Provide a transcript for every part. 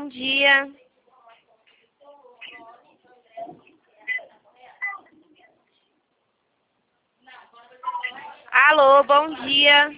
bom dia. Alô, bom dia.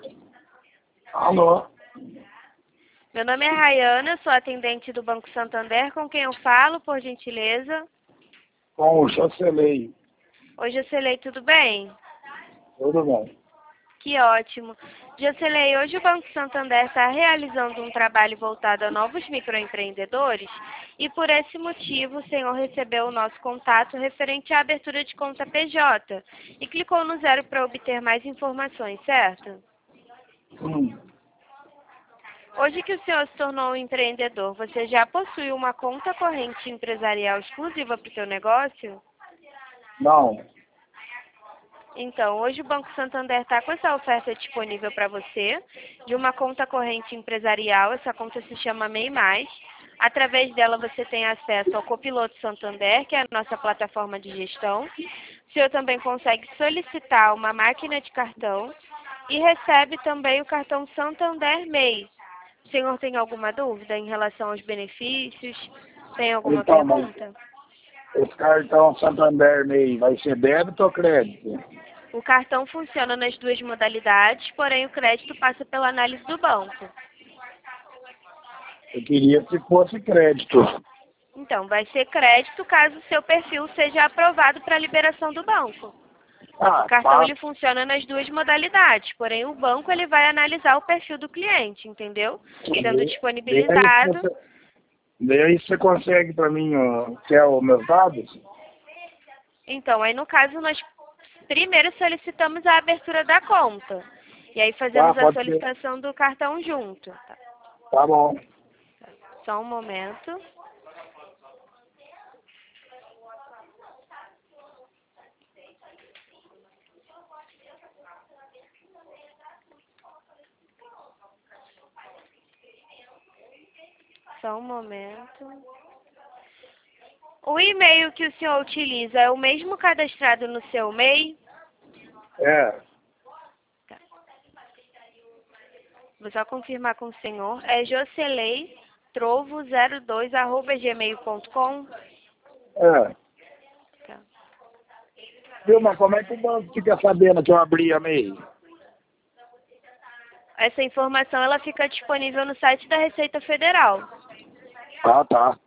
Alô, Meu nome é Rayana, sou atendente do Banco Santander. Com quem eu falo, por gentileza? com o Jocelei. Oi, Jocelei, tudo bem? Tudo bem? Que ótimo. Jocelei, hoje o Banco Santander está realizando um trabalho voltado a novos microempreendedores e por esse motivo o senhor recebeu o nosso contato referente à abertura de conta PJ e clicou no 0 para obter mais informações, certo? Sim. Hoje que o senhor se tornou um empreendedor, você já possui uma conta corrente empresarial exclusiva para o seu negócio? Não. Então, hoje o Banco Santander está com essa oferta disponível para você, de uma conta corrente empresarial. Essa conta se chama MEI Mais. Através dela você tem acesso ao Copiloto Santander, que é a nossa plataforma de gestão. O senhor também consegue solicitar uma máquina de cartão e recebe também o cartão Santander MEI. O senhor tem alguma dúvida em relação aos benefícios? Tem alguma Então, mas pergunta? esse cartão Santander MEI vai ser débito ou crédito? O cartão funciona nas duas modalidades, porém o crédito passa pela análise do banco. Eu queria que fosse crédito. Então, vai ser crédito caso o seu perfil seja aprovado para a liberação do banco. O cartão ele funciona nas duas modalidades, porém o banco ele vai analisar o perfil do cliente, entendeu? Sendo disponibilizado. Daí você consegue para mim, quer os meus dados? Então, aí no caso nós primeiro solicitamos a abertura da conta. E aí fazemos a Pode ser. solicitação do cartão junto. Tá bom. Só um momento. Só um momento. O e-mail que o senhor utiliza é o mesmo cadastrado no seu MEI? É. Tá. Vou só confirmar com o senhor. É joceleitrovo02@gmail.com? É. Tá. Viu, mas como é que o banco fica sabendo que eu abri a MEI? Essa informação ela fica disponível no site da Receita Federal. Tá.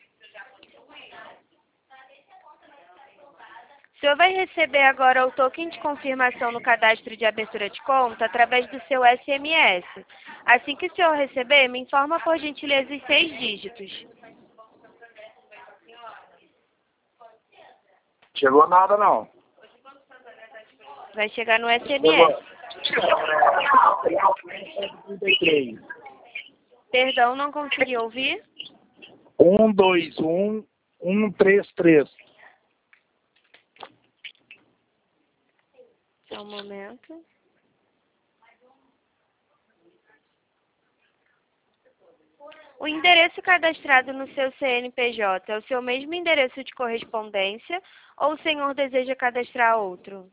O senhor vai receber agora o token de confirmação no cadastro de abertura de conta através do seu SMS. Assim que o senhor receber, me informa por gentileza os 6 dígitos. Chegou nada não. Vai chegar no SMS. Chegou. 33. Perdão, não consegui ouvir. 121133. Só um momento. O endereço cadastrado no seu CNPJ é o seu mesmo endereço de correspondência ou o senhor deseja cadastrar outro?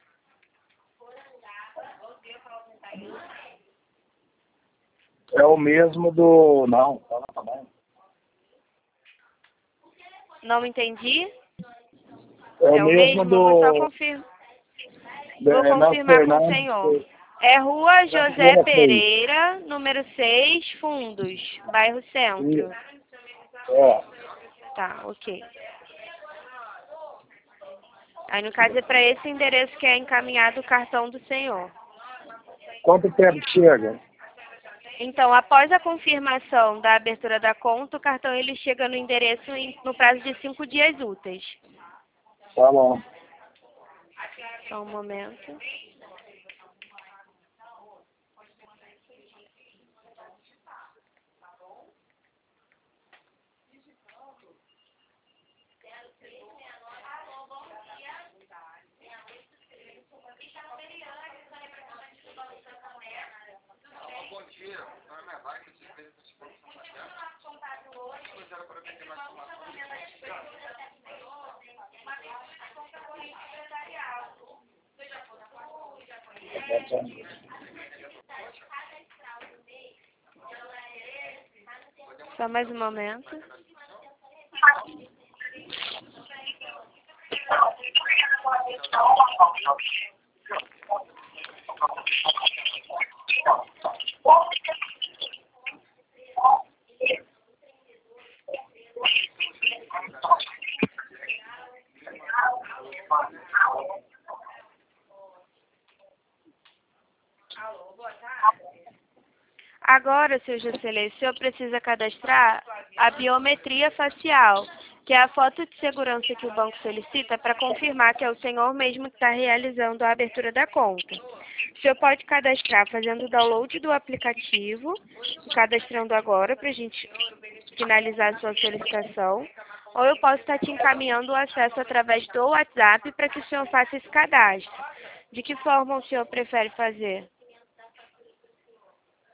É o mesmo do... Não, tá bom. Não entendi? É o É o mesmo mesmo? Vou só do... confirmar. Vou confirmar com o senhor. É Rua José Pereira, número 6, Fundos, bairro Centro. É. Tá, ok. Aí, no caso, é para esse endereço que é encaminhado o cartão do senhor. Quanto tempo chega? Então, após a confirmação da abertura da conta, o cartão ele chega no endereço no prazo de 5 dias úteis. Tá bom. Só um momento. Bom dia, meu nome é Wagner, de empresa de produção da terra. Mas era para obter mais informações. Podemos Só mais um momento. Agora, seu Jocelyn, o senhor precisa cadastrar a biometria facial, que é a foto de segurança que o banco solicita para confirmar que é o senhor mesmo que está realizando a abertura da conta. O senhor pode cadastrar fazendo o download do aplicativo, cadastrando agora para a gente finalizar a sua solicitação, ou eu posso estar te encaminhando o acesso através do WhatsApp para que o senhor faça esse cadastro. De que forma o senhor prefere fazer?